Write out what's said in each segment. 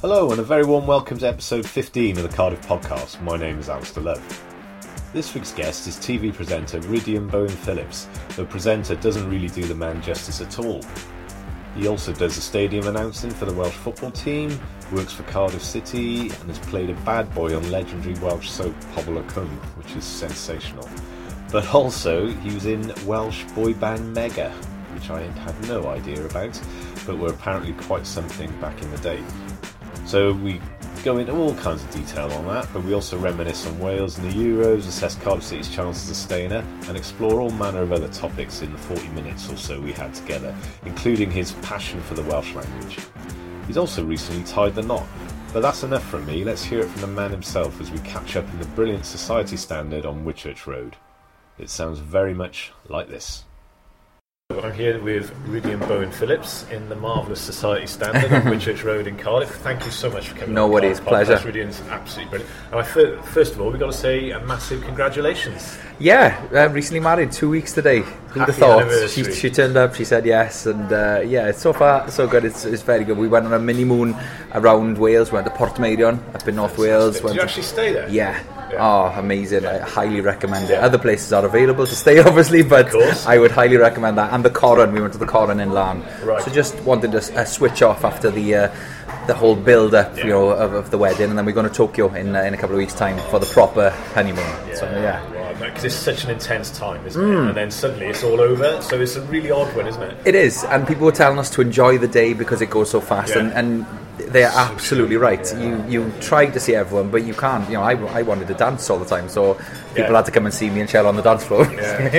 Hello and a very warm welcome to episode 15 of the Cardiff Podcast. My name is Alistair Love. This week's guest is TV presenter Rhyddian Bowen Phillips. The presenter doesn't really do the man justice at all. He also does the stadium announcing for the Welsh football team, works for Cardiff City and has played a bad boy on legendary Welsh soap Pobl y Cwm, which is sensational. But also he was in Welsh boy band Mega, which I had no idea about, but were apparently quite something back in the day. So we go into all kinds of detail on that, but we also reminisce on Wales and the Euros, assess Cardiff City's chances of staying up, and explore all manner of other topics in the 40 minutes or so we had together, including his passion for the Welsh language. He's also recently tied the knot. But that's enough from me. Let's hear it from the man himself as we catch up in the brilliant Society Standard on Whitchurch Road. It sounds very much like this. I'm here with Rhyddian Bowen Phillips in the marvellous Society Standard on Whitchurch Road in Cardiff. Thank you so much for coming. No worries, pleasure. Rhyddian's absolutely brilliant. And first of all, we've got to say a massive congratulations. Yeah, recently married, 2 weeks today. Who'd have thought? She turned up, she said yes, and it's so far so good. It's very good. We went on a mini moon around Wales. We went to Portmeirion up in North Wales. Did you actually stay there? Yeah. Oh, amazing. I highly recommend it. Other places are available to stay, obviously, but I would highly recommend that. And the Corran, we went to the Corran in Larne. Right. So just wanted to switch off after the whole build-up of the wedding, and then we're going to Tokyo in a couple of weeks' time for the proper honeymoon. Because it's such an intense time, isn't it? And then suddenly it's all over, so it's a really odd one, isn't it? It is, and people were telling us to enjoy the day because it goes so fast, and they're absolutely right. You try to see everyone, but you can't. I wanted to dance all the time, so people had to come and see me and chill on the dance floor.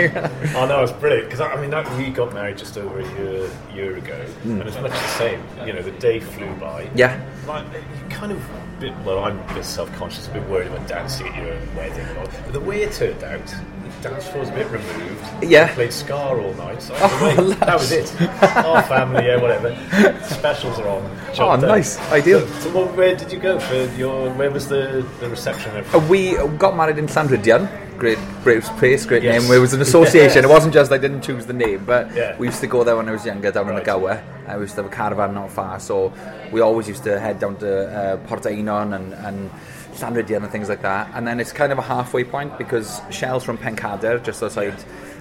Oh no, it's brilliant, because we got married just over a year ago, and it's much the same. The day flew by. Yeah. Like, you kind of I'm a bit self-conscious, a bit worried about dancing at your own wedding and all. But the way it turned out, the dance floor's a bit removed. Yeah. We played Scar all night, so that was it. Our family, whatever. Specials are on. Nice. Ideal. So where did you go where was the reception? We got married in Llanryddion. Great place, great name. It was an association. It wasn't just I didn't choose the name, but we used to go there when I was younger, down in the Gower. We used to have a caravan not far, so we always used to head down to Portmeirion and Llanryddion and things like that. And then it's kind of a halfway point because Shell's from Pencader, just outside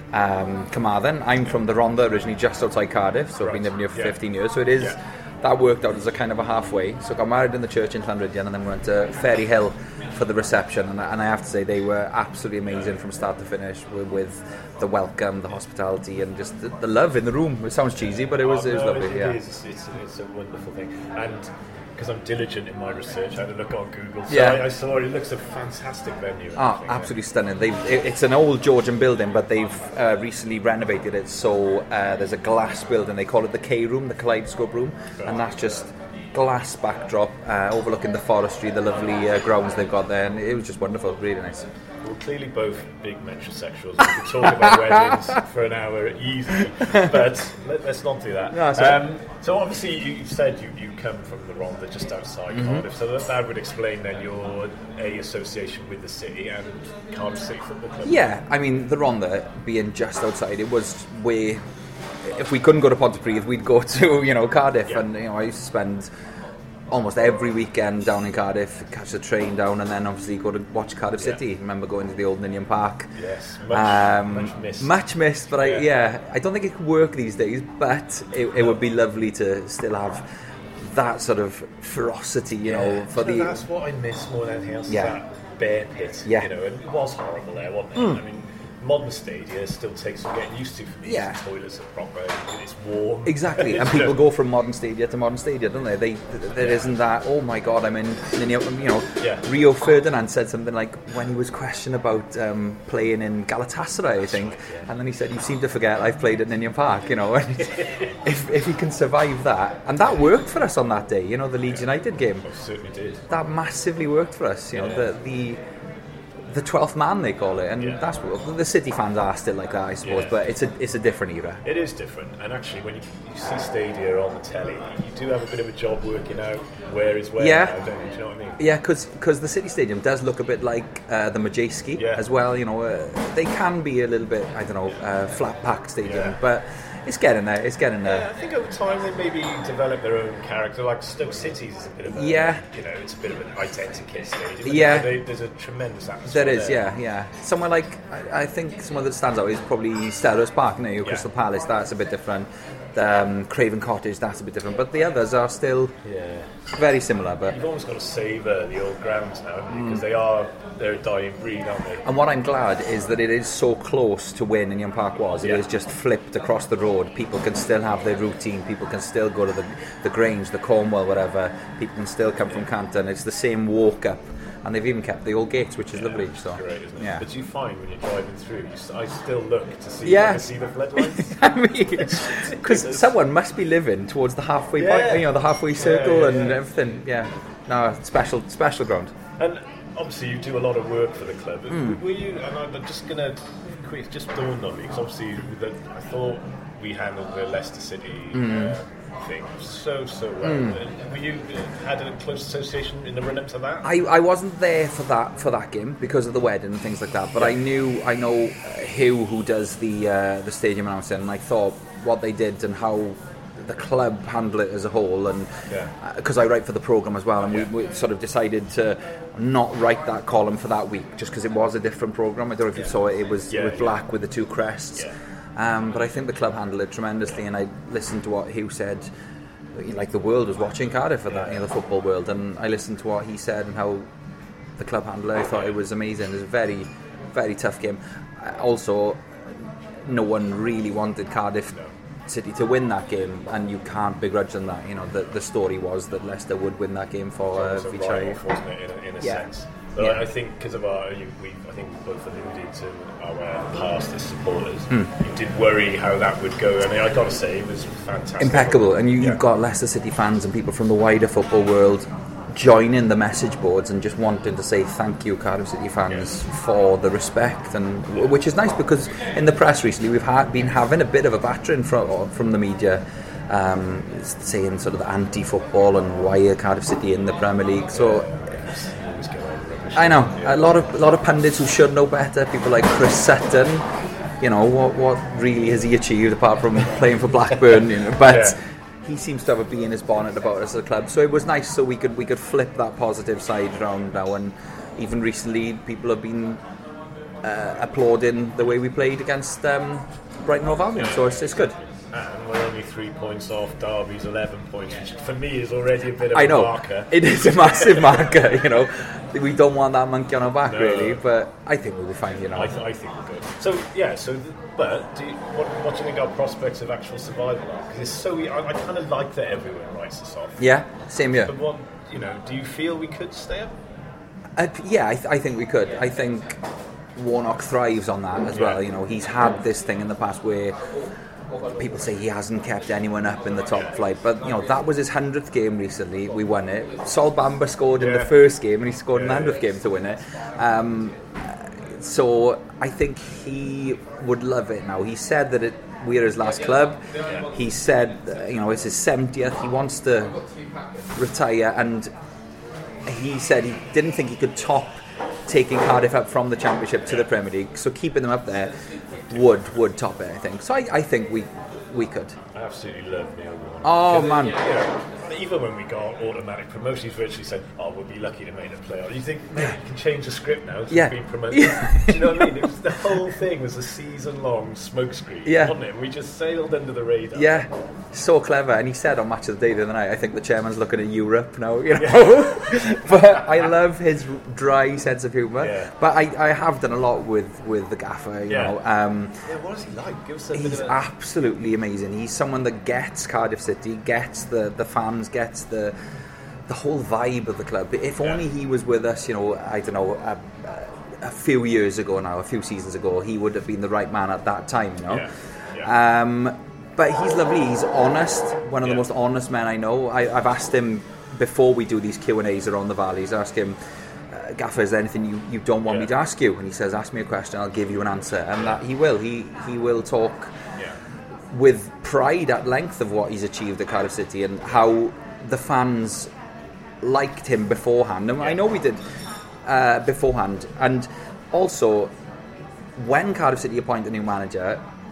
Carmarthen. I'm from the Rhondda, originally just outside Cardiff, so I've been living here for 15 years. So it is that worked out as a kind of a halfway. So I got married in the church in Llanryddion, and then we went to Ferry Hill for the reception, and I have to say they were absolutely amazing from start to finish with the welcome, the hospitality, and just the love in the room. It sounds cheesy, but it was lovely. It is. It's a wonderful thing, and because I'm diligent in my research, I had a look on Google. So I saw it. It looks a fantastic venue. Absolutely stunning. It's an old Georgian building, but they've recently renovated it. So there's a glass building. They call it the K Room, the Kaleidoscope Room, and that's just glass backdrop overlooking the forestry, the lovely grounds they've got there, and it was just wonderful, really nice. We're clearly both big metrosexuals. We could talk about weddings for an hour easily, but let's not do that. No, so obviously you said you come from the Rhondda, just outside Cardiff, so that would explain then your association with the city and Cardiff City Football Club. Yeah, I mean the Rhondda being just outside, it was where if we couldn't go to Pontypridd, we'd go to Cardiff, and I used to spend almost every weekend down in Cardiff, catch the train down, and then obviously go to watch Cardiff City. Remember going to the old Ninian Park. Yes, much missed. But I don't think it could work these days. But it would be lovely to still have that sort of ferocity, that's what I miss more than anything else. Is that bear pit. And it was horrible there, wasn't it? I mean, modern stadia still takes some getting used to for me. The toilets are proper, it's warm. Exactly, and people go from modern stadia to modern stadia, don't they? There isn't that, oh my god, I'm in Rio Ferdinand said something like, when he was questioned about playing in Galatasaray, I think, and then he said, you seem to forget I've played at Ninian Park, and if he can survive that, and that worked for us on that day, the Leeds United game. It certainly did. That massively worked for us, the 12th man they call it, and that's what the City fans are still like that, I suppose. But it's a different era. It is different, and actually when you see Stadia on the telly, you do have a bit of a job working out where is where. Now, don't you? Do you know what I mean? Yeah, because the City Stadium does look a bit like the Majeski as well. They can be a little bit, flat pack stadium, but It's getting there. Yeah, I think over time they maybe develop their own character. Like Stoke City's is a bit of a, it's a bit of an identikit stage. There's a tremendous atmosphere. There is, yeah. Somewhere like, I think somewhere that stands out is probably Selhurst Park near Crystal Palace. That's a bit different. Craven Cottage, that's a bit different, but the others are still very similar. But you've almost got to savour the old grounds now, because they're a dying breed, aren't they? And what I'm glad is that it is so close to where Ninian Park was. It is just flipped across the road. People can still have their routine. People can still go to the Grange, the Cornwall, whatever. People can still come from Canton. It's the same walk up. And they've even kept the old gates, which is lovely. So. Great, isn't it? Yeah. But you find when you're driving through, I still look to see if I can see the floodlights. I mean, because someone must be living towards the halfway point, the halfway circle and everything. Yeah, no, special ground. And obviously, you do a lot of work for the club. Were you? And I'm just gonna quick, just dawned on me, because obviously, I thought we handled the Leicester City. Thing so well. Were you had a close association in the run up to that? I wasn't there for that game because of the wedding and things like that, but I know Hugh, who does the stadium announcing, and I thought what they did and how the club handle it as a whole, and because I write for the programme as well, and we sort of decided to not write that column for that week just because it was a different programme. I don't know if you saw it. It was with black with the two crests. But I think the club handled it tremendously, and I listened to what Hugh said. Like the world was watching Cardiff for that, the football world, and I listened to what he said and how the club handled it. I thought it was amazing. It was a very, very tough game. Also, no one really wanted Cardiff City to win that game, and you can't begrudge them that. The story was that Leicester would win that game for Vichai, wasn't it, in a sense? But I think because of I think we both alluded to our past as supporters. You did worry how that would go. I mean, I got to say, it was fantastic. Impeccable. And you've got Leicester City fans and people from the wider football world joining the message boards and just wanting to say thank you, Cardiff City fans, for the respect, and which is nice, because in the press recently we've been having a bit of a battering from the media, saying sort of anti-football and why are Cardiff City in the Premier League. So I know a lot of pundits who should know better. People like Chris Sutton, what really has he achieved apart from playing for Blackburn? But he seems to have a bee in his bonnet about us as a club. So it was nice, so we could flip that positive side around now. And even recently, people have been applauding the way we played against Brighton Hove Albion. So it's good. And we're only 3 points off Derby's 11 points, which for me is already a bit of a marker. It is a massive marker, We don't want that monkey on our back, really, but I think we'll be fine, I think we're good. So, but what do you think our prospects of actual survival are? Because it's so, I kind of like that everyone writes us off. Yeah, same here. But what, do you feel we could stay up? I think we could. I think Warnock thrives on that as well. He's had this thing in the past where people say he hasn't kept anyone up in the top flight, but that was his 100th game recently. We won it. Sol Bamba scored in the first game, and he scored in the 100th game to win it. So I think he would love it now. He said that we're his last club. He said it's his 70th. He wants to retire, and he said he didn't think he could top taking Cardiff up from the Championship to the Premier League. So keeping them up there would top it, I think. So I think we could. I absolutely love Neil Warnock. Oh, man. Even when we got automatic promotion, he's virtually said, we'll be lucky to make the playoff. You think, you can change the script now to being promoted? Do you know what I mean? It was, the whole thing was a season-long smokescreen, wasn't it? We just sailed under the radar. Yeah, so clever. And he said on Match of the Day the other night, I think the chairman's looking at Europe now, But I love his dry sense of humour. Yeah. But I have done a lot with the gaffer, what is he like? Give us a he's absolutely amazing. He's someone that gets Cardiff City, gets the fans, gets the whole vibe of the club. If only he was with us, I don't know, a few years ago now, a few seasons ago, he would have been the right man at that time, But he's lovely. He's honest. One of the most honest men I know. I've asked him before we do these Q&As around the valleys. I ask him, Gaffer, is there anything you don't want me to ask you? And he says, ask me a question, I'll give you an answer. And that he will. He will talk with pride at length of what he's achieved at Cardiff City and how the fans liked him beforehand. And I know we did beforehand. And also, when Cardiff City appoint a new manager,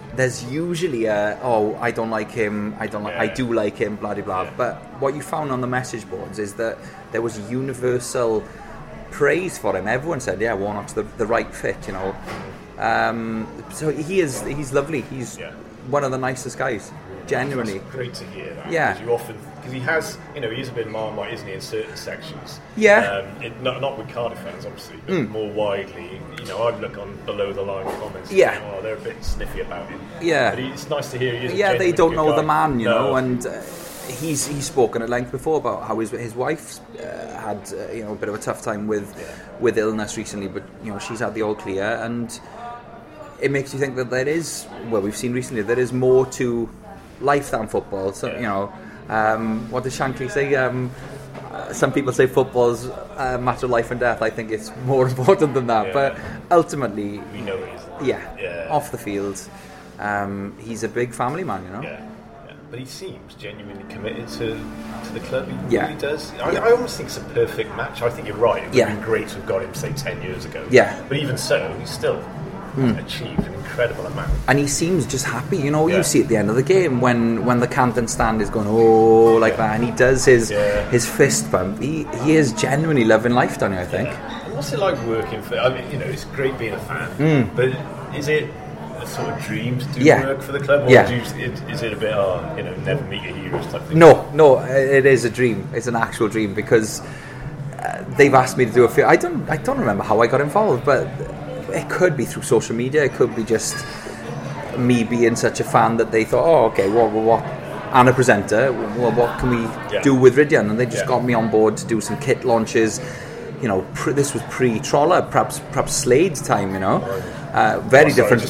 there's usually I don't like him, I do like him, blah blah blah. But what you found on the message boards is that there was universal praise for him. Everyone said, Warnock's the right fit, you know. So he's lovely. He's one of the nicest guys, genuinely. It's great to hear that. Yeah. Because he has, he is a bit Marmite, isn't he, in certain sections? Yeah. Not with Cardiff fans, obviously, but more widely. I look on below the line comments. Yeah. And, they're a bit sniffy about him. Yeah. But it's nice to hear he is. Yeah, they don't know guy. the man, you know, and he's spoken at length before about how his wife's had a bit of a tough time with illness recently, but she's had the all clear, and it makes you think that there is, we've seen recently, there is more to life than football. So what does Shankly say? Some people say football's a matter of life and death. I think it's more important than that. But ultimately, we know it is. Off the field, he's a big family man, you know. Yeah. But he seems genuinely committed to the club. He really does. I almost think it's a perfect match. I think you're right. It would have been great to have got him, say, 10 years ago. Yeah. But even so, he's still achieved an incredible amount. And he seems just happy. You see at the end of the game when the Camden stand is going like that, and he does his fist bump. He is genuinely loving life, don't you? I think. And what's it like working for? I mean, it's great being a fan, but is it a sort of dream to do work for the club, or is it a bit never meet your heroes type thing? No, it is a dream. It's an actual dream, because they've asked me to do a few. I don't remember how I got involved, but it could be through social media. It could be just me being such a fan that they thought, what and a presenter, what can we do with Ridian? And they just got me on board to do some kit launches. This was pre-Troller, perhaps Slade's time, very different.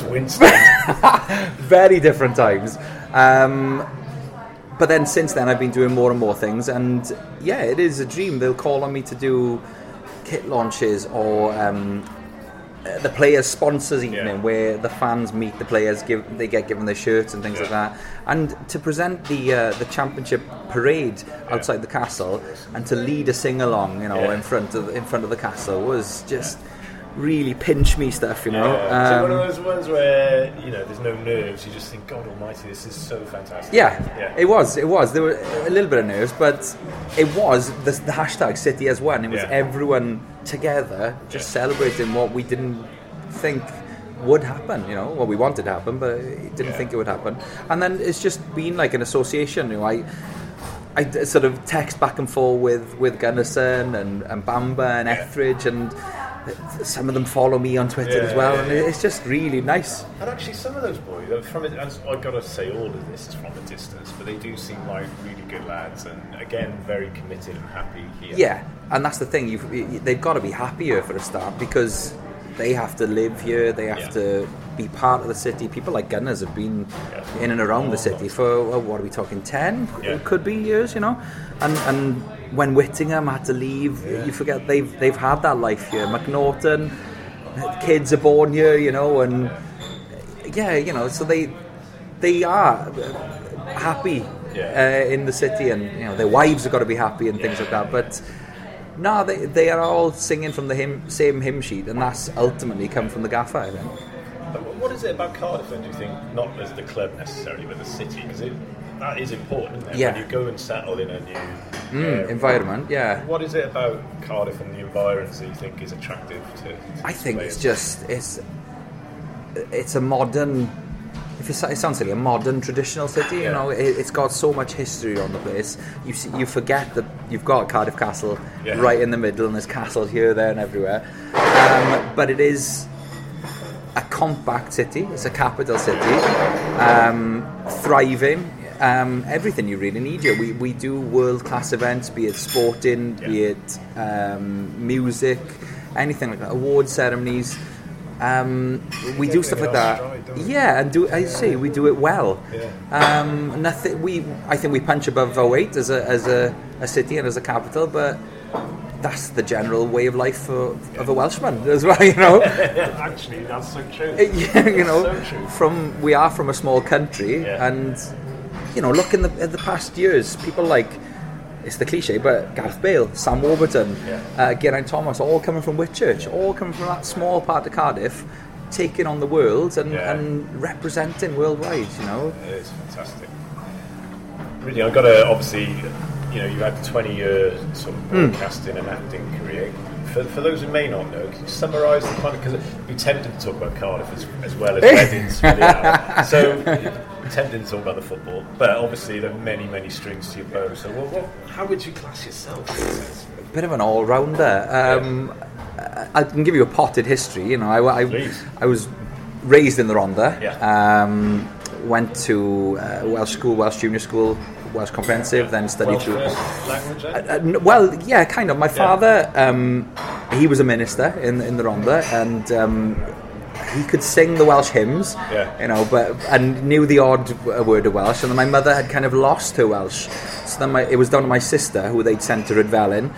Very different times. But then since then I've been doing more and more things, and it is a dream. They'll call on me to do kit launches or the players' sponsors evening, where the fans meet the players, they get given their shirts and things like that, and to present the championship parade outside the castle and to lead a sing along, in front of the castle was just really pinch me stuff, so one of those ones where there's no nerves, you just think, God Almighty, this is so fantastic. It was there were a little bit of nerves, but it was the hashtag City as one. It was everyone together just celebrating what we didn't think would happen, what we wanted to happen, but didn't think it would happen. And then it's just been like an association. I sort of text back and forth with Gunnarsson and Bamba and Etheridge, and some of them follow me on Twitter as well, and it's just really nice. And actually, some of those boys, I've got to say, all of this is from a distance, but they do seem like really good lads, and again, very committed and happy here. Yeah, and that's the thing. They've got to be happier for a start, because they have to live here. They have to be part of the city. People like Gunners have been in and around the city for what are we talking? 10? It could be years, and when Whittingham had to leave, you forget they've had that life here. McNaughton, kids are born here, and so they are happy in the city, and their wives have got to be happy and things like that. But no, they are all singing from the same hymn sheet, and that's ultimately come from the gaffer, I think. What is it about Cardiff, then, do you think, not as the club necessarily, but the city? Because that is important, isn't it? When you go and settle in a new environment, What is it about Cardiff and the environs that you think is attractive to I think players? It's just it's a modern, it sounds silly, a modern traditional city. It's got so much history on the place. You forget that you've got Cardiff Castle right in the middle, and there's castles here, there and everywhere, but it is a compact city. It's a capital city, thriving. Everything you really need here. We do world-class events, be it sporting, be it music, anything like that, award ceremonies. We do stuff like that. We do it well. I think we punch above our weight as a city and as a capital, but that's the general way of life of a Welshman as well, Actually, that's so true. So true. We are from a small country, and look at the past years, people like, it's the cliche, but Gareth Bale, Sam Warburton, Geraint Thomas, all coming from Whitchurch, all coming from that small part of Cardiff, taking on the world and representing worldwide, you know. It is fantastic. Really, I've got to, obviously, you know, you've had 20-year sort of broadcasting and acting career. For those who may not know, can you summarise the kind of, because we tended to talk about Cardiff as well as weddings, so we tended to talk about the football, but obviously there are many strings to your bow. So how would you class yourself? A bit of an all-rounder. I can give you a potted history. You know, I was raised in the Rhondda. Went to Welsh school, Welsh junior school, Welsh comprehensive, then studied Welsh through. Language? Well, yeah, kind of. My father, he was a minister in the Rhondda, and he could sing the Welsh hymns, you know, and knew the odd word of Welsh. And then my mother had kind of lost her Welsh, so then it was down to my sister, who they'd sent to Rydfelyn,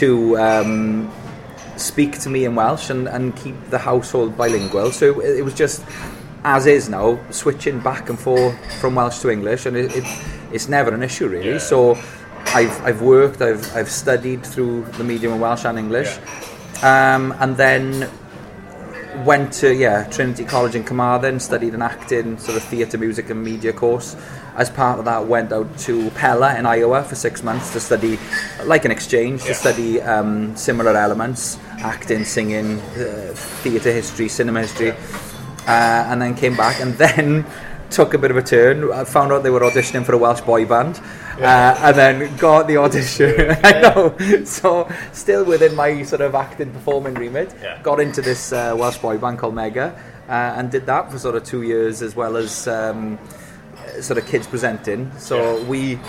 to speak to me in Welsh and keep the household bilingual. So it was just, as is now, switching back and forth from Welsh to English, and it's never an issue really. So I've worked, I've studied through the medium of Welsh and English, and then went to Trinity College in Carmarthen, studied an acting sort of theatre, music and media course. As part of that, went out to Pella in Iowa for 6 months to study, like an exchange, to study similar elements, acting, singing, theatre history, cinema history, and then came back and then took a bit of a turn. I found out they were auditioning for a Welsh boy band, and then got the audition. I know, so still within my sort of acting, performing remit, got into this Welsh boy band called Mega, and did that for sort of 2 years, as well as sort of kids presenting. So we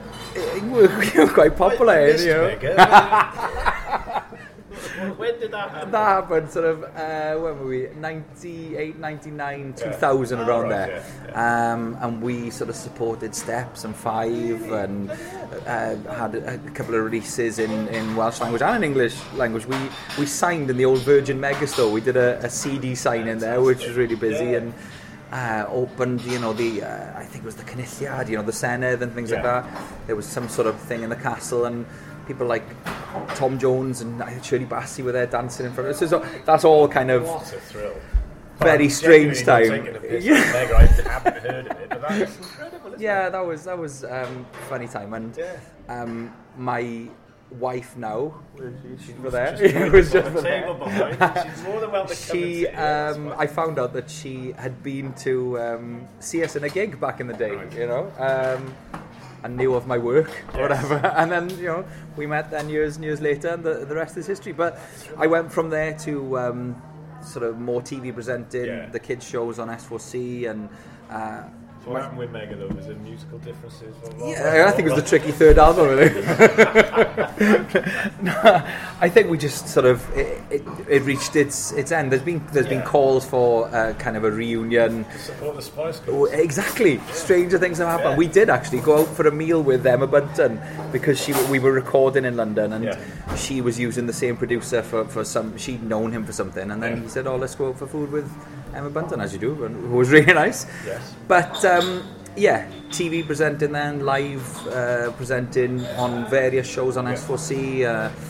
were quite popular, you know. When did that happen? That happened sort of, when were we? 98, 99, 2000, around there. And we sort of supported Steps and Five, and had a couple of releases in Welsh language and in English language. We signed in the old Virgin Megastore. We did a CD sign in there, which was really busy, and opened, you know, I think it was the Cynulliad, you know, the Senedd and things like that. There was some sort of thing in the castle, and people like Tom Jones and Shirley Bassey were there dancing in front of us. So that's all kind of... What a thrill. Very strange time. I haven't heard of it, but that was incredible, isn't it? That was funny time. And my wife now, she's over there. It was just the table behind. She's more than welcome to come and see. I found out that she had been to see us in a gig back in the day, you know, and knew of my work or whatever. And then, you know, we met then years later, and the rest is history. But I went from there to sort of more TV presenting, the kids shows on S4C, and so what happened with Mega though? Was it musical differences? I think it was the tricky third album, really. No, I think we just sort of it reached its end. There's been calls for kind of a reunion to support the Spice Girls. Exactly. Stranger things have happened. We did actually go out for a meal with Emma Bunton, because we were recording in London, and she was using the same producer for some. She'd known him for something, and then he said, "Oh, let's go out for food with Emma Bunton," as you do, and who was really nice. Yes. But TV presenting then, live presenting on various shows on S4C,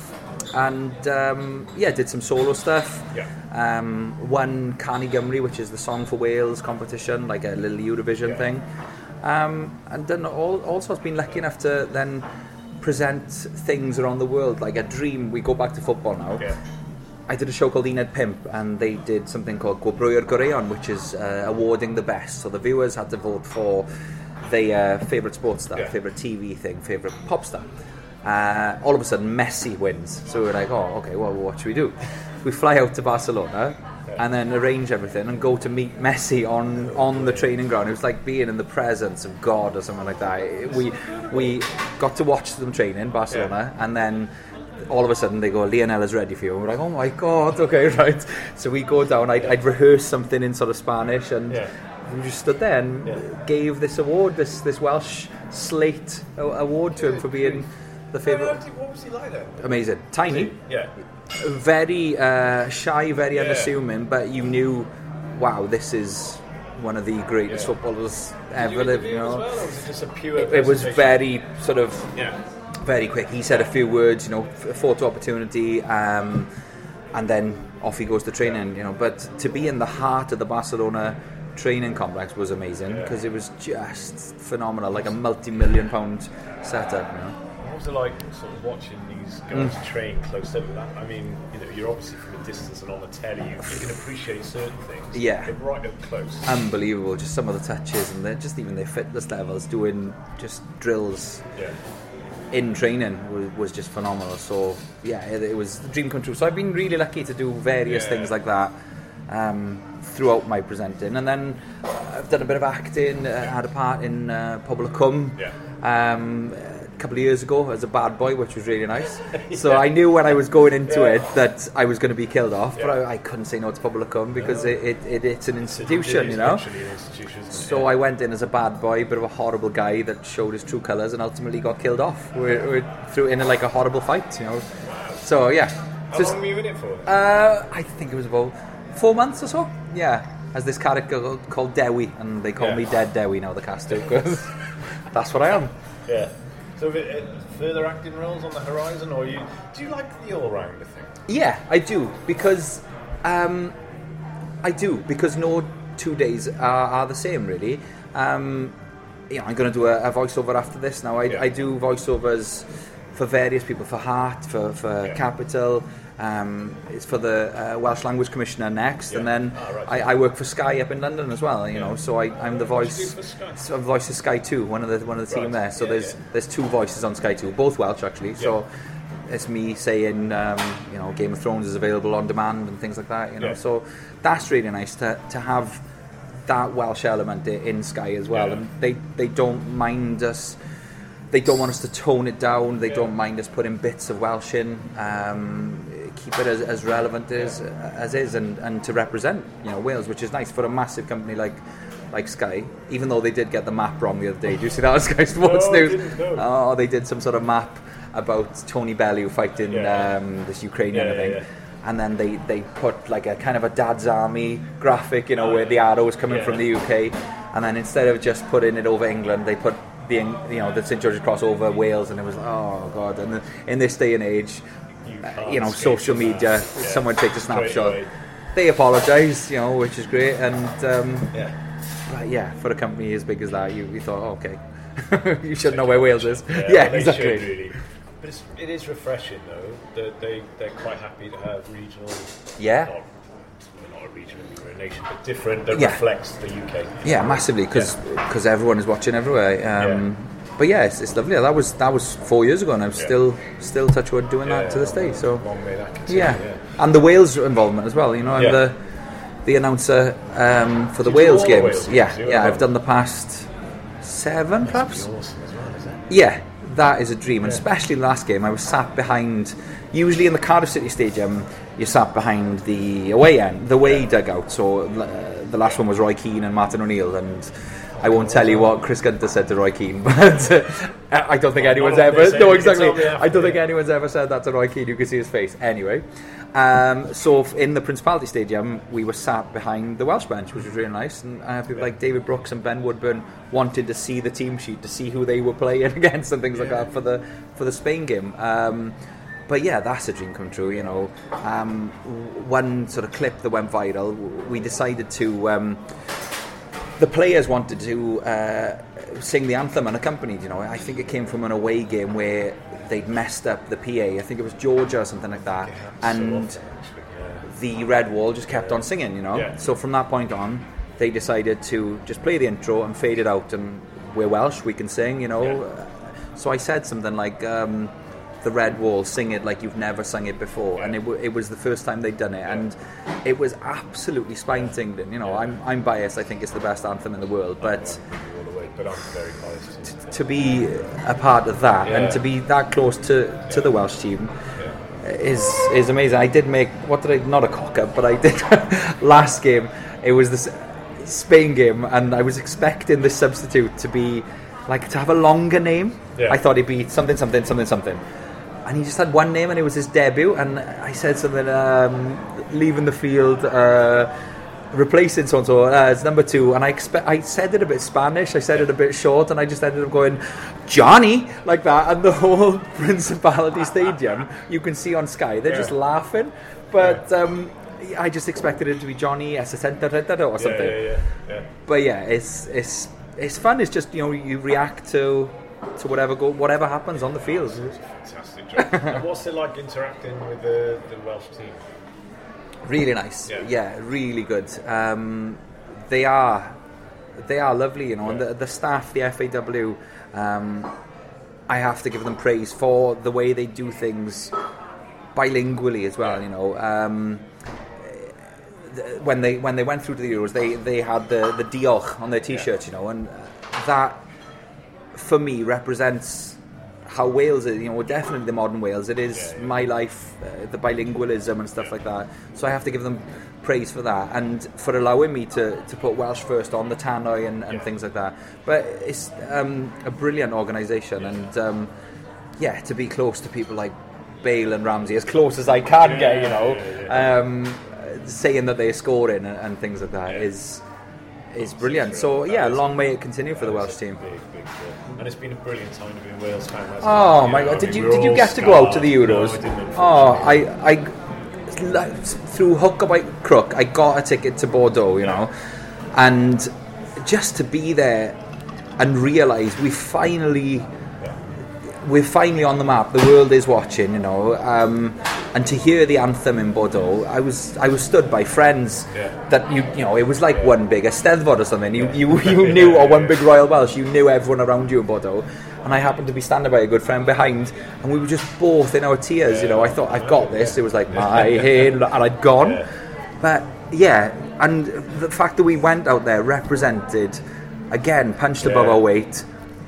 and did some solo stuff. Won Cân i Gymru, which is the Song for Wales competition, like a little Eurovision thing, and then also been lucky enough to then present things around the world, like a dream. We go back to football now. I did a show called Uned Pimp, and they did something called Gwobrwyr Goreon, which is awarding the best. So the viewers had to vote for their favourite sports star, favourite TV thing, favourite pop star. All of a sudden, Messi wins. So we were like, oh, okay, well, what should we do? We fly out to Barcelona and then arrange everything and go to meet Messi on the training ground. It was like being in the presence of God or something like that. We got to watch them train in Barcelona, and then all of a sudden they go, Lionel is ready for you. And we're like, oh my God, okay, right. So we go down, I'd rehearse something in sort of Spanish, and we just stood there and gave this award, this Welsh Slate award to him for being the favourite. What was he like then? Amazing. Tiny. Very shy, very unassuming, but you knew, wow, this is one of the greatest footballers ever lived, you know. Well, or was it just a pure it was very sort of very quick. He said a few words, you know, photo opportunity, and then off he goes to training, you know. But to be in the heart of the Barcelona training complex was amazing, because it was just phenomenal, like a multi-million-pound setup, you know. What was it like sort of watching these guys train close up? I mean, you know, you're obviously from a distance and on the telly, you can appreciate certain things. Yeah. But right up close. Unbelievable, just some of the touches, and just even their fitness levels, doing just drills in training was just phenomenal. So yeah, it was the dream come true. So I've been really lucky to do various things like that throughout my presenting, and then I've done a bit of acting. Had a part in Pobl y Cwm a couple of years ago as a bad boy, which was really nice. So I knew when I was going into it that I was going to be killed off, but I couldn't say no to Pobl y Cwm because it's an institution, you know. So I went in as a bad boy, bit of a horrible guy that showed his true colours and ultimately got killed off. We threw in like a horrible fight, you know. So yeah. How long were you in it for? I think it was about 4 months or so. Yeah, as this character called Dewi, and they call me Dead Dewi now, the cast do, because that's what I am. Yeah. So further acting roles on the horizon, or do you like the all-rounder thing? Yeah, I do, because no 2 days are the same, really. I'm going to do a voiceover after this now. I do voiceovers for various people, for Heart, for Capital. It's for the Welsh Language Commissioner next, and then I work for Sky up in London as well. You know, so I'm the voice of Sky 2, one of the team there. So there's 2 voices on Sky 2, both Welsh actually. So it's me saying, Game of Thrones is available on demand and things like that. You know, so that's really nice to have that Welsh element in Sky as well, and they don't mind us. They don't want us to tone it down. They don't mind us putting bits of Welsh in. Keep it as relevant as is, and to represent, you know, Wales, which is nice for a massive company like Sky. Even though they did get the map wrong the other day. Did you see that on Sky Sports News? Oh, they did some sort of map about Tony Bellew fighting this Ukrainian thing. And then they put like a kind of a Dad's Army graphic, you know, where the arrow is coming from the UK, and then instead of just putting it over England, they put the St George's Cross over Wales, and it was, oh god. And in this day and age, social media, someone takes a snapshot, they apologise, you know, which is great. And for a company as big as that, you thought, okay, you should know where Wales is. Exactly. Should, really. But it is refreshing though that they're quite happy to have regional. Not a regional, we're a nation, but different that reflects the UK. Yeah, massively, because everyone is watching everywhere. But yeah, it's lovely. That was 4 years ago, and I'm still touch wood doing that to this day. So long may that continue, and the Wales involvement as well. You know, I'm the announcer for the Wales games. I've done the past 7, perhaps. Awesome as well, is it? Yeah, that is a dream, and especially the last game. I was sat behind. Usually in the Cardiff City Stadium, you're sat behind the away dugout. So the last one was Roy Keane and Martin O'Neill, and I won't tell you what Chris Gunter said to Roy Keane, but I don't think anyone's ever. No, exactly. I don't think anyone's ever said that to Roy Keane. You can see his face. Anyway, so in the Principality Stadium, we were sat behind the Welsh bench, which was really nice, and people like David Brooks and Ben Woodburn wanted to see the team sheet to see who they were playing against and things like that for the Spain game. But yeah, that's a dream come true, you know. One sort of clip that went viral, we decided to. The players wanted to sing the anthem unaccompanied, you know. I think it came from an away game where they'd messed up the PA. I think it was Georgia or something like that. And the Red Wall just kept on singing, you know. Yeah. So from that point on, they decided to just play the intro and fade it out. And we're Welsh, we can sing, you know. Yeah. So I said something like... the Red Wall, sing it like you've never sung it before, and it was the first time they'd done it, and it was absolutely spine-tingling. You know, I'm biased. I think it's the best anthem in the world, but I'm very biased. To be a part of that and to be that close to the Welsh team is amazing. I did make not a cock up, but I did last game. It was the Spain game, and I was expecting the substitute to be like to have a longer name. I thought he'd be something. And he just had one name, and it was his debut. And I said something, leaving the field, replacing so-and-so as number 2, and I said it a bit Spanish, I said it a bit short, and I just ended up going, Johnny, like that, and the whole Principality Stadium, you can see on Sky, they're just laughing, but I just expected it to be Johnny S60 or something. Yeah. But yeah, it's fun, it's just, you react to whatever happens on the field. It's a fantastic job. And what's it like interacting with the Welsh team? Really nice, yeah, really good. They are lovely, and the staff, the FAW, I have to give them praise for the way they do things bilingually as well. When they went through to the Euros, they had the diolch on their t-shirts, and that for me represents how Wales is, definitely the modern Wales. It is my life, the bilingualism and stuff like that. So I have to give them praise for that, and for allowing me to put Welsh first on the tannoy and things like that. But it's a brilliant organisation, and to be close to people like Bale and Ramsey, as close as I can get, saying that they're scoring and things like that is brilliant. So long may it continue for the Welsh team. Big. And it's been a brilliant time to be a Wales fan. Oh my God! Did you get to go out to the Euros? No, I didn't. I through hook or by crook, I got a ticket to Bordeaux, and just to be there and realise we're finally on the map. The world is watching, and to hear the anthem in Bordeaux, I was stood by friends that it was like one big Eisteddfod or something. You knew, or one big Royal Welsh. You knew everyone around you in Bordeaux, and I happened to be standing by a good friend behind, and we were just both in our tears. I thought, I've got this. It was like my head, and I'd gone, but and the fact that we went out there represented, again, punched above our weight.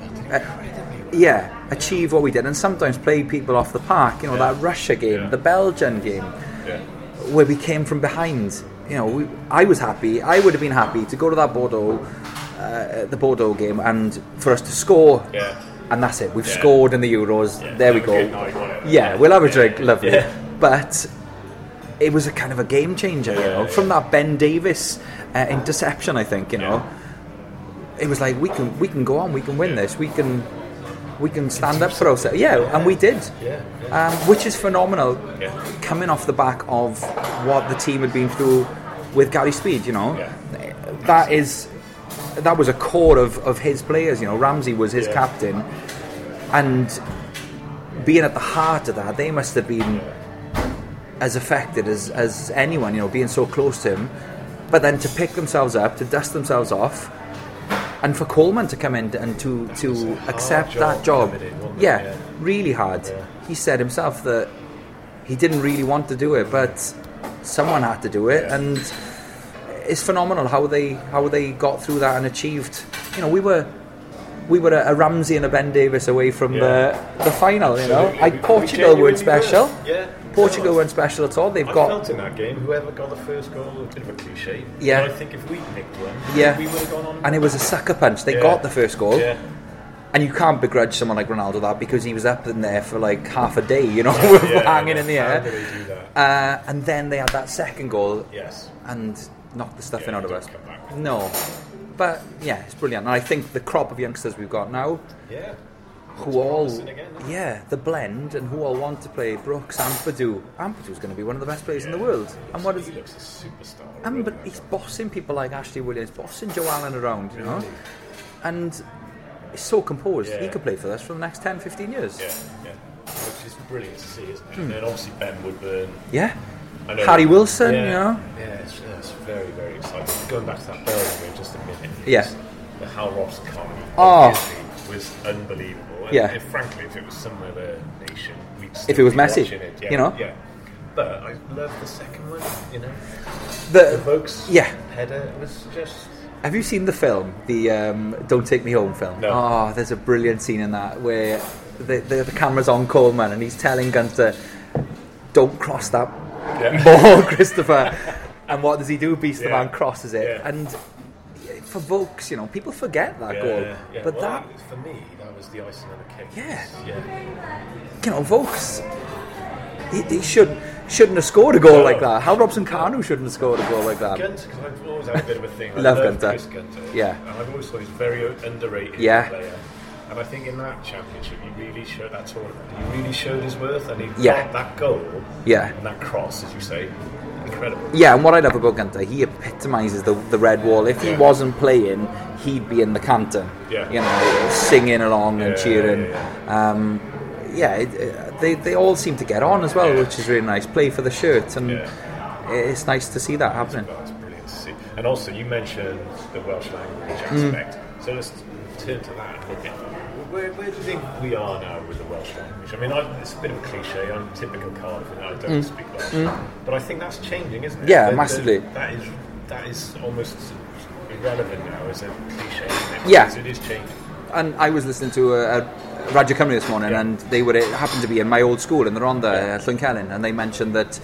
Achieve what we did, and sometimes play people off the park. That Russia game, the Belgian game, where we came from behind. I was happy. I would have been happy to go to that the Bordeaux game, and for us to score. And that's it. We've scored in the Euros. There we go. We'll have a drink. Lovely. But it was a kind of a game changer. From that Ben Davies interception, I think. It was like we can go on. We can win this. We can stand up for ourselves. And we did. Which is phenomenal, coming off the back of what the team had been through with Gary Speed. That was a core of his players. Ramsey was his captain, and being at the heart of that, they must have been as affected as anyone. Being so close to him, but then to pick themselves up, to dust themselves off. And for Coleman to come in and to accept that job, really hard. He said himself that he didn't really want to do it, but someone had to do it, and it's phenomenal how they got through that and achieved. We were a Ramsey and a Ben Davies away from the final. Portugal weren't special. Portugal weren't special at all. I felt in that game, whoever got the first goal, a bit of a cliche. But I think if we'd nicked one, we would have gone on. And it was a sucker punch. They got the first goal. And you can't begrudge someone like Ronaldo that, because he was up in there for like half a day, hanging in the air. How did he do that? And then they had that second goal. Yes. And knocked the stuffing out of us. No. But it's brilliant. And I think the crop of youngsters we've got now, who all, the blend, and who all want to play. Brooks, Ampadu. Ampadu's going to be one of the best players in the world. And what is he? Looks a superstar. But he's bossing people like Ashley Williams, bossing Joe Allen around, and he's so composed. He could play for us for the next 10-15 years. Which is brilliant to see, isn't it? And then obviously Ben Woodburn. Harry Wilson, it's very, very exciting. Going back to that Belgium game just a minute. The Hal Robson comedy was unbelievable. And frankly, if it was some other nation, we'd still if it was be Messi, watching it. But I love the second one. The Vokes header was just. Have you seen the film, the Don't Take Me Home film? No. Oh, there's a brilliant scene in that where the camera's on Coleman and he's telling Gunter, "Don't cross that ball, Christopher." And what does he do? Beats the man, crosses it, and for Vokes, people forget that goal. But that, for me, that was the icing on the cake. Vokes, he should. shouldn't have scored a goal like that. How Robson Kanu shouldn't have scored a goal like that. Gunter, because I've always had a bit of a thing. I love Gunter. Chris Gunter. Yeah. And I've always thought he's very underrated player. And I think in that championship, he really showed that tournament. He really showed his worth, and he got that goal. Yeah. And that cross, as you say, incredible. Yeah, and what I love about Gunter, he epitomises the red wall. If he wasn't playing, he'd be in the canton. Yeah. You know, singing along and cheering. They all seem to get on as well, which is really nice. Play for the shirt, and it's nice to see that happening. It's brilliant to see. And also, you mentioned the Welsh language aspect. So let's turn to that and look at where do you think we are now with the Welsh language? I mean, it's a bit of a cliche. I'm typical Cardiff, and I don't speak Welsh, but I think that's changing, isn't it? Yeah, massively. That is almost irrelevant now as a cliche, isn't it? Yeah, because it is changing. And I was listening to Radio Cymru this morning, and it happened to be in my old school in the Rhondda, Llwynkelen, and they mentioned that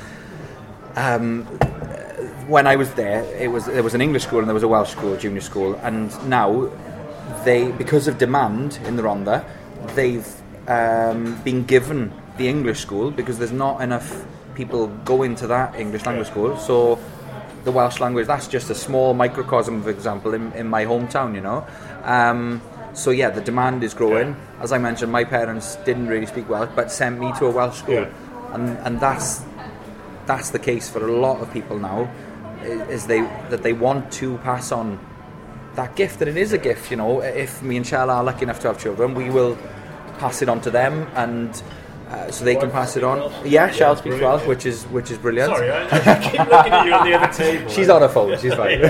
when I was there, there was an English school and there was a Welsh school, junior school, and now because of demand in the Rhondda, they've been given the English school because there's not enough people going to that English language school. So the Welsh language, that's just a small microcosm of example in my hometown, you know. So yeah, the demand is growing. As I mentioned, my parents didn't really speak Welsh, but sent me to a Welsh school, and that's the case for a lot of people now. Is that they want to pass on that gift, that it is a gift, you know. If me and Shell are lucky enough to have children, we will pass it on to them, and so they can pass it on. Yeah, Shell speaks Welsh, which is brilliant. Sorry, I keep looking at you on the other table. She's on her phone. She's fine.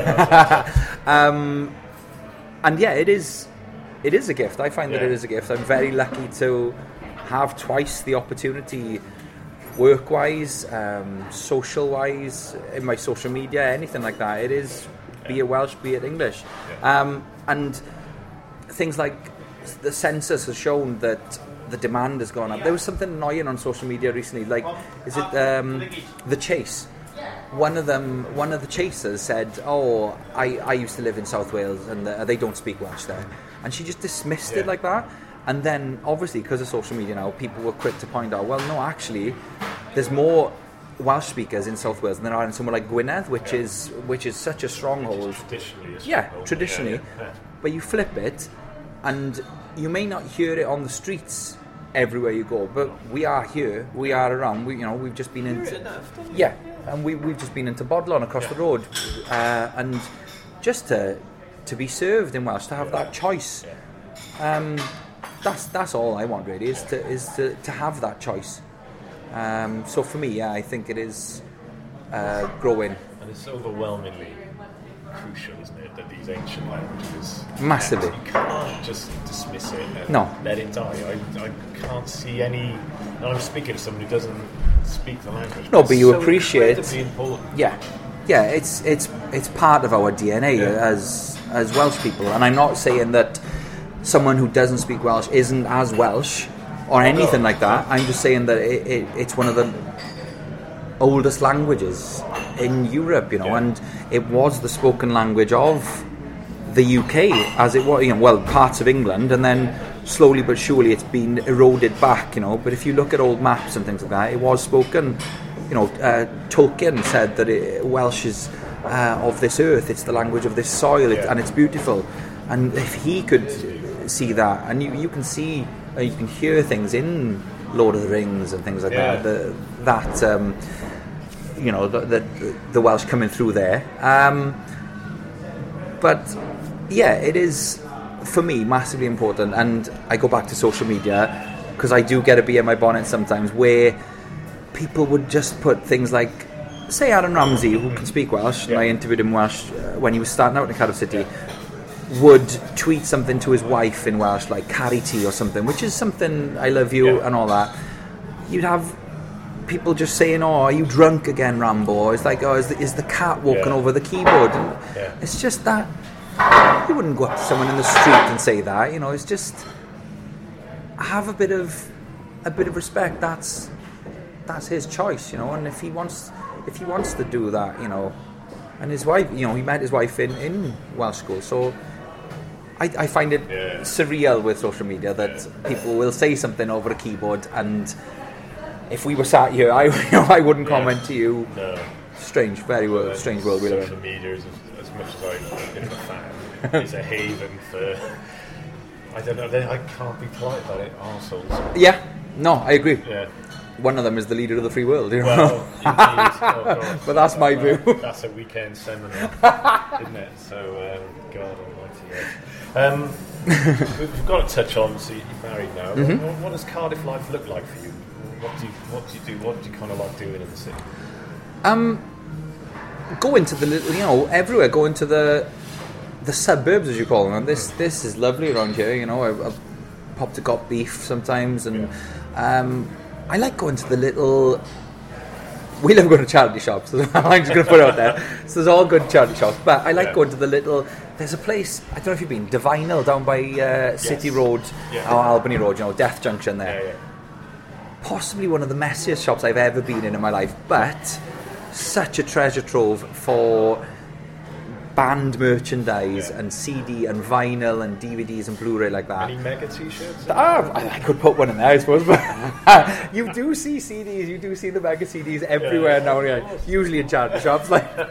And yeah, it is a gift. I find that it is a gift. I'm very lucky to have twice the opportunity, work-wise, social-wise, in my social media, anything like that. It is, be it Welsh, be it English. And things like the census has shown that the demand has gone up. There was something annoying on social media recently, like, is it The Chase? One of the chasers said, "Oh, I used to live in South Wales and they don't speak Welsh there," and she just dismissed it like that. And then, obviously, because of social media now, people were quick to point out, well, no, actually, there's more Welsh speakers in South Wales than there are in somewhere like Gwynedd, which is such a stronghold. Traditionally. But you flip it, and you may not hear it on the streets everywhere you go, but we are here, we are around. We've just been into and we've just been into Bodlon across the road, and just to be served in Welsh, to have that choice. That's all I want, really, is to have that choice. So for me, I think it is growing. And it's overwhelmingly crucial, isn't it, that these ancient languages... Massively. You can't just dismiss it and let it die. I can't see any... And I'm speaking to someone who doesn't speak the language. No, but you appreciate... Important. Yeah, it's part of our DNA as Welsh people. And I'm not saying that someone who doesn't speak Welsh isn't as Welsh or anything like that. I'm just saying that it's one of the oldest languages in Europe, and it was the spoken language of the UK, as it was, parts of England, and then slowly but surely it's been eroded back, but if you look at old maps and things like that, it was spoken. Tolkien said that Welsh is of this earth, it's the language of this soil, and it's beautiful. And if he could see that, and you can see, you can hear things in Lord of the Rings and things like that, the Welsh coming through there. But yeah, it is, for me, massively important. And I go back to social media, because I do get a bee in my bonnet sometimes, where people would just put things like, say Aaron Ramsey, who can speak Welsh, and I interviewed him in Welsh when he was starting out in Cardiff City, would tweet something to his wife in Welsh, like Carry T or something, which is something, I love you and all that. You'd have people just saying, "Oh, are you drunk again, Rambo?" It's like, "Oh, is the cat walking over the keyboard?" And it's just that you wouldn't go up to someone in the street and say that. It's just have a bit of respect. That's his choice, and if he wants to do that, and his wife, he met his wife in Welsh school, so I find it surreal with social media that people will say something over a keyboard and if we were sat here, I wouldn't comment to you. No. Strange, strange world we live in. Social media is, as much as I'm a bit of a fan, is a haven for, I don't know, I can't be polite about it, arseholes. Yeah, no, I agree. Yeah. One of them is the leader of the free world, you know? Well, indeed. Oh, God. But that's my view. That's a weekend seminar, isn't it? So, God almighty, we've got to touch on, so you're married now. Mm-hmm. What does Cardiff life look like for you? What do you do? What do you kind of like doing in the city? Go into the little, everywhere. Go into the suburbs, as you call them. And this is lovely around here. I've popped to Got Beef sometimes, and I like going to the little. We love going to charity shops. So I'm just going to put it out there. So there's all good charity shops, but I like going to the little. There's a place, I don't know if you've been, Divinal down by City Road or Albany Road. Death Junction there. Yeah. Possibly one of the messiest shops I've ever been in my life, but such a treasure trove for band merchandise and CD and vinyl and DVDs and Blu-ray like that. Any Mega t-shirts? I could put one in there, I suppose, but you do see CDs, you do see the Mega CDs everywhere now, usually in charity shops.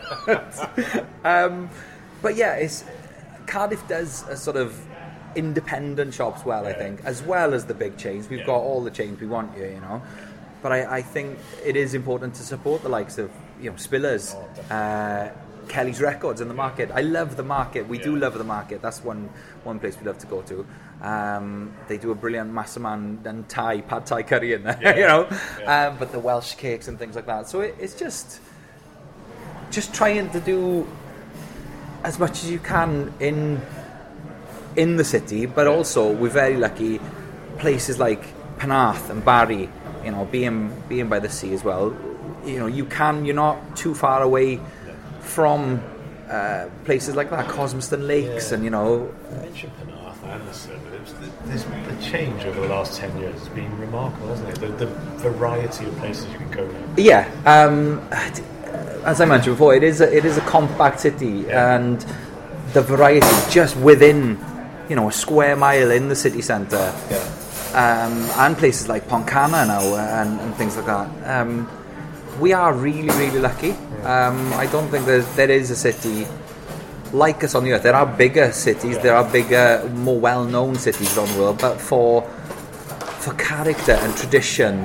But yeah, Cardiff does a sort of independent shops well, I think, as well as the big chains. We've got all the chains we want here, But I think it is important to support the likes of Spillers, Kelly's Records in the market. I love the market. We do love the market. That's one place we love to go to. They do a brilliant Massaman and pad Thai curry in there, but the Welsh cakes and things like that. So it's just trying to do as much as you can in the city, but also we're very lucky. Places like Penarth and Barry, being by the sea as well. You're not too far away from places like that, Cosmoston Lakes, and You mentioned Penarth and the suburbs. The change over the last 10 years has been remarkable, hasn't it? The variety of places you can go now. Yeah, as I mentioned before, it is a compact city, and the variety just within, a square mile in the city centre, and places like Pontcanna now and things like that. We are really, really lucky. I don't think there is a city like us on the earth. There are bigger cities, there are bigger, more well-known cities around the world, but for character and tradition,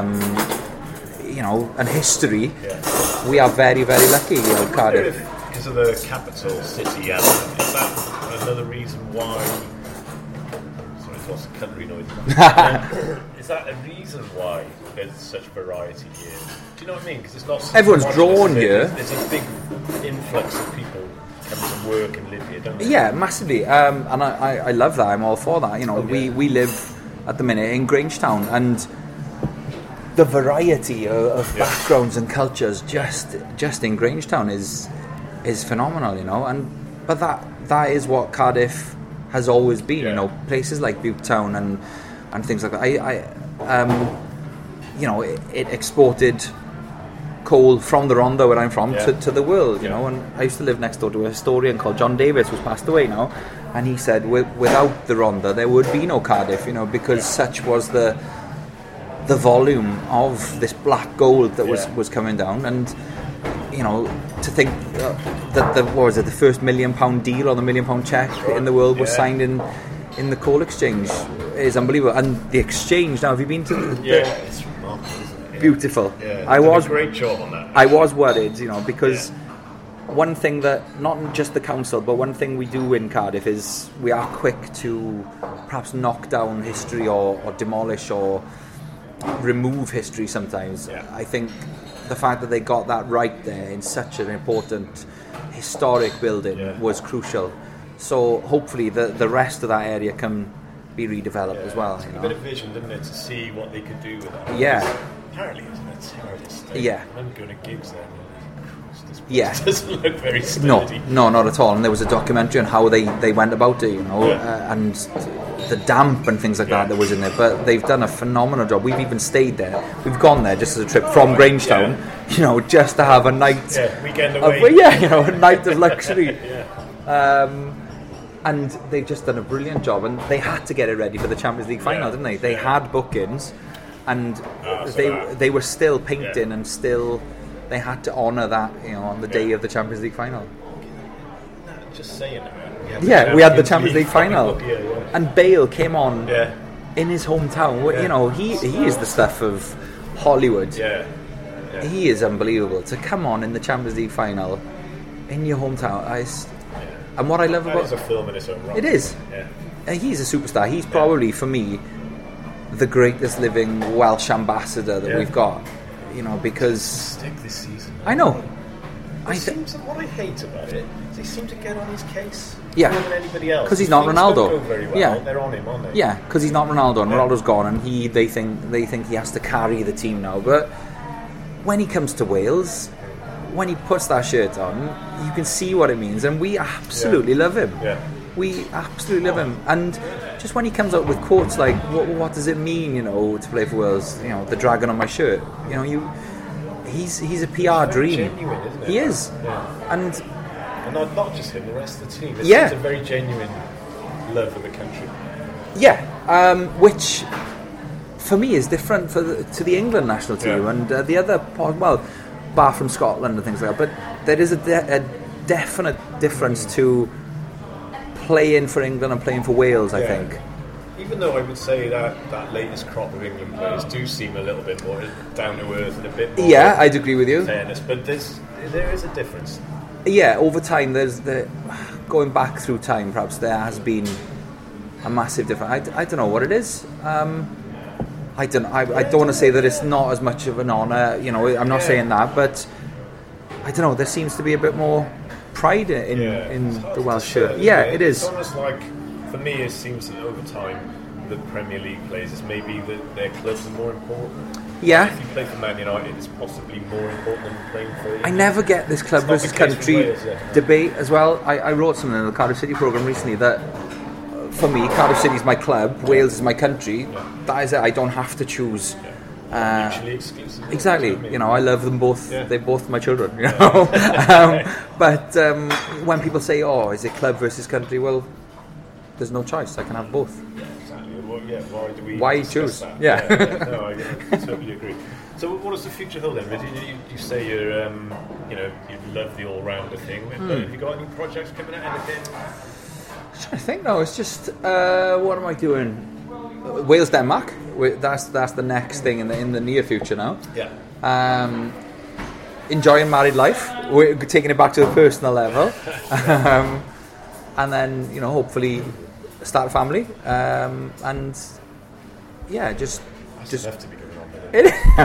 and history, we are very, very lucky here in Cardiff. Because of the capital city element, is that another reason why? Sorry, it's lots of country noise. Is that a reason why there's such variety here? Do you know what I mean? Because it's not. Everyone's drawn here. There's a big influx of people come to work and live here, don't they? Yeah, massively. And I love that. I'm all for that. We live at the minute in Grangetown, and the variety of backgrounds and cultures just in Grangetown is phenomenal, but that is what Cardiff has always been, places like Butetown and things like that. It exported coal from the Rhondda, where I'm from, to the world, and I used to live next door to a historian called John Davis, who's passed away now, and he said without the Rhondda there would be no Cardiff, because such was the volume of this black gold that was coming down. And to think that the first £1 million deal or the £1 million check in the world was signed in the coal exchange is unbelievable. And the exchange now, have you been to it's remarkable, isn't it? Beautiful. I was a great job on that. I was worried, because one thing that, not just the council, but one thing we do in Cardiff is we are quick to perhaps knock down history or demolish or remove history sometimes. I think the fact that they got that right there in such an important historic building was crucial. So hopefully the rest of that area can be redeveloped as well. It's a bit of vision, didn't it, to see what they could do with that. Yeah. Apparently it's in a terrible state. Yeah. I remember going to gigs there and this place doesn't look very sturdy. No, not at all. And there was a documentary on how they went about it, and the damp and things like that was in there. But they've done a phenomenal job. We've even stayed there. We've gone there just as a trip from Grangetown, just to have a night. Weekend away. A night of luxury. And they've just done a brilliant job. And they had to get it ready for the Champions League final, didn't they? They had bookings. and they were still painting and still they had to honour that, you know, on the day of the Champions League final. Just saying that. We had the Champions League final. And Bale came on in his hometown. You know, he is the stuff of Hollywood. He is unbelievable. To come on in the Champions League final in your hometown. And what I love about... It's a film in its own right. It is. He's a superstar. He's probably, for me, the greatest living Welsh ambassador that we've got. You know, because... Stick this season. I know. What I hate about it is they seem to get on his case more than anybody else. Because he's not Ronaldo. Don't go very well. They're on him, aren't they? Yeah, because he's not Ronaldo, and Ronaldo's gone, and they think he has to carry the team now. But when he comes to Wales, when he puts that shirt on, you can see what it means, and we absolutely love him. We absolutely love him, and just when he comes out with quotes like, "What does it mean, you know, to play for Wales? You know, the dragon on my shirt." You know, He's a PR dream. Genuine, isn't it? He is, and not just him, the rest of the team. It's a very genuine love for the country. Which for me is different to the England national team and the other part. Well, bar from Scotland and things like that. But there is a definite difference to playing for England and playing for Wales. I think. Even though I would say that latest crop of England players do seem a little bit more down to earth and a bit more... Yeah, I'd agree with you. Fairness, but there is a difference. Yeah, over time, going back through time, perhaps there has been a massive difference. I don't know what it is. I don't want to say that it's not as much of an honour. You know, I'm not saying that, but I don't know. There seems to be a bit more pride in the Welsh shirt. Yeah, it is. It's almost like, for me, it seems that over time, the Premier League players, it's maybe that their clubs are more important. Yeah. If you play for Man United, it's possibly more important than playing for England. I never get this club versus country debate as well. I wrote something in the Cardiff City programme recently that, for me, Cardiff City is my club, Wales is my country. That is it. I don't have to choose. Mutually exclusive. Exactly. You know, I love them both. They're both my children. You know. But when people say, "Oh, is it club versus country?" Well, there's no choice. I can have both. Yeah, exactly. Well, why do we? Why choose? That? Yeah. No, I totally agree. So, what does the future hold then? You say you love the all-rounder thing. But have you got any projects coming out? Anything? I think no. It's just what am I doing? Wales, Denmark. That's the next thing in the near future now. Yeah. Enjoying married life. We're taking it back to a personal level. And then, you know, hopefully start a family, and just have to be going on with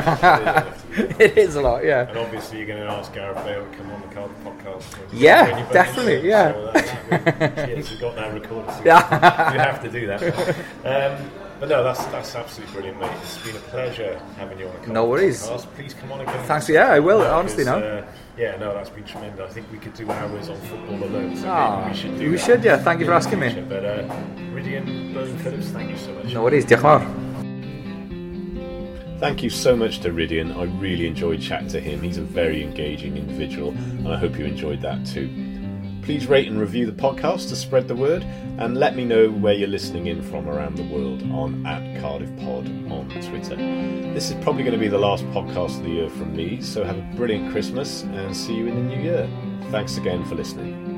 it. It is a lot, yeah. And obviously, you're going to ask Gareth Bale to come on the Cardiff podcast. Yeah, definitely, yeah. Yes, we've got that recorded. So you have to do that. But no, that's absolutely brilliant, mate. It's been a pleasure having you on the Cardiff No worries. podcast. Please come on again. Thanks. Yeah, I will. Honestly, no. That's been tremendous. I think we could do hours on football alone. So maybe we should do that. We should, yeah. Thank you for asking me. But Rhidian Bowen-Phillips, thank you so much. No worries. Diolch yn fawr. Thank you so much to Rhidian. I really enjoyed chatting to him. He's a very engaging individual, and I hope you enjoyed that too. Please rate and review the podcast to spread the word, and let me know where you're listening in from around the world on @CardiffPod on Twitter. This is probably going to be the last podcast of the year from me, so have a brilliant Christmas and see you in the new year. Thanks again for listening.